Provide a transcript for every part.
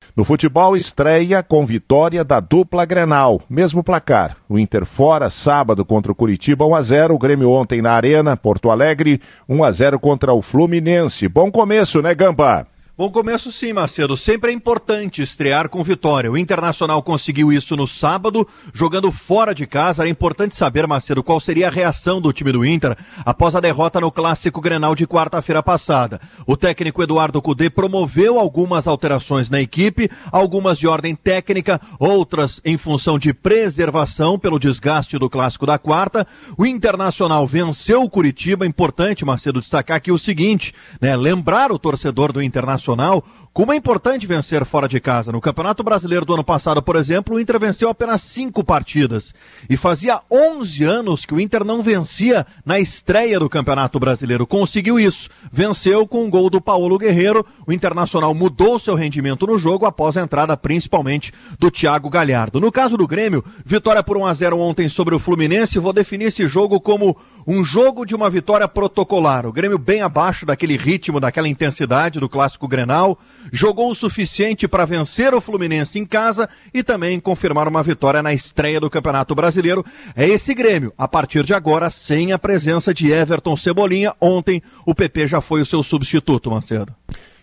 No futebol, estreia com vitória da dupla Grenal. Mesmo placar. O Inter fora, sábado contra o Curitiba, 1-0. O Grêmio ontem na Arena, Porto Alegre, 1-0 contra o Fluminense. Bom começo, né, Gamba? Bom começo sim, Macedo. Sempre é importante estrear com vitória. O Internacional conseguiu isso no sábado, jogando fora de casa. Era importante saber, Macedo, qual seria a reação do time do Inter após a derrota no Clássico Grenal de quarta-feira passada. O técnico Eduardo Cudê promoveu algumas alterações na equipe, algumas de ordem técnica, outras em função de preservação pelo desgaste do Clássico da quarta. O Internacional venceu o Curitiba. Importante, Macedo, destacar aqui o seguinte, né? Lembrar o torcedor do Internacional como é importante vencer fora de casa. No Campeonato Brasileiro do ano passado, por exemplo, o Inter venceu apenas 5 partidas. E fazia 11 anos que o Inter não vencia na estreia do Campeonato Brasileiro. Conseguiu isso. Venceu com um gol do Paulo Guerreiro. O Internacional mudou seu rendimento no jogo após a entrada principalmente do Thiago Galhardo. No caso do Grêmio, vitória por 1-0 ontem sobre o Fluminense. Vou definir esse jogo como um jogo de uma vitória protocolar. O Grêmio bem abaixo daquele ritmo, daquela intensidade do Clássico Grenal, jogou o suficiente para vencer o Fluminense em casa e também confirmar uma vitória na estreia do Campeonato Brasileiro. É esse Grêmio, a partir de agora, sem a presença de Everton Cebolinha. Ontem o PP já foi o seu substituto, Macedo.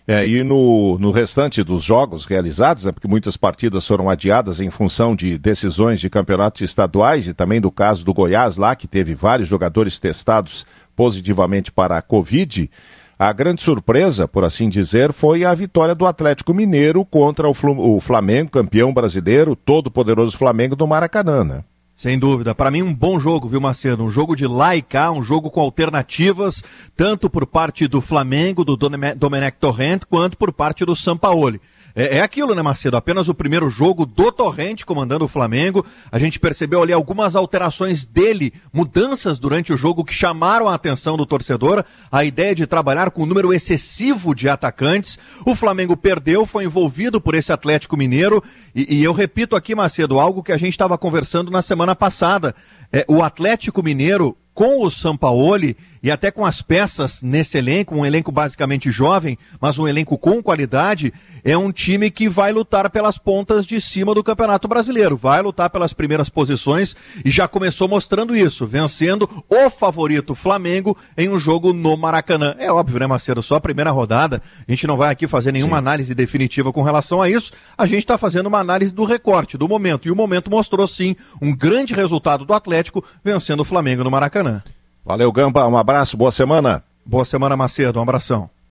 E no restante dos jogos realizados, né, porque muitas partidas foram adiadas em função de decisões de campeonatos estaduais e também do caso do Goiás lá, que teve vários jogadores testados positivamente para a Covid. A grande surpresa, por assim dizer, foi a vitória do Atlético Mineiro contra o Flamengo, campeão brasileiro, todo poderoso Flamengo do Maracanã, né? Sem dúvida. Para mim, um bom jogo, viu, Macedo? Um jogo de lá e cá, um jogo com alternativas, tanto por parte do Flamengo, do Domenech Torrent, quanto por parte do Sampaoli. É aquilo, né, Macedo? Apenas o primeiro jogo do Torrent comandando o Flamengo. A gente percebeu ali algumas alterações dele, mudanças durante o jogo que chamaram a atenção do torcedor. A ideia de trabalhar com um número excessivo de atacantes. O Flamengo perdeu, foi envolvido por esse Atlético Mineiro. E eu repito aqui, Macedo, algo que a gente estava conversando na semana passada. O Atlético Mineiro, com o Sampaoli e até com as peças nesse elenco, um elenco basicamente jovem, mas um elenco com qualidade, é um time que vai lutar pelas pontas de cima do Campeonato Brasileiro, vai lutar pelas primeiras posições e já começou mostrando isso, vencendo o favorito Flamengo em um jogo no Maracanã. É óbvio, né, Macedo? Só a primeira rodada, a gente não vai aqui fazer nenhuma análise definitiva com relação a isso, a gente está fazendo uma análise do recorte, do momento, e o momento mostrou sim um grande resultado do Atlético vencendo o Flamengo no Maracanã. Valeu, Gamba, um abraço, boa semana. Boa semana, Macedo, um abração.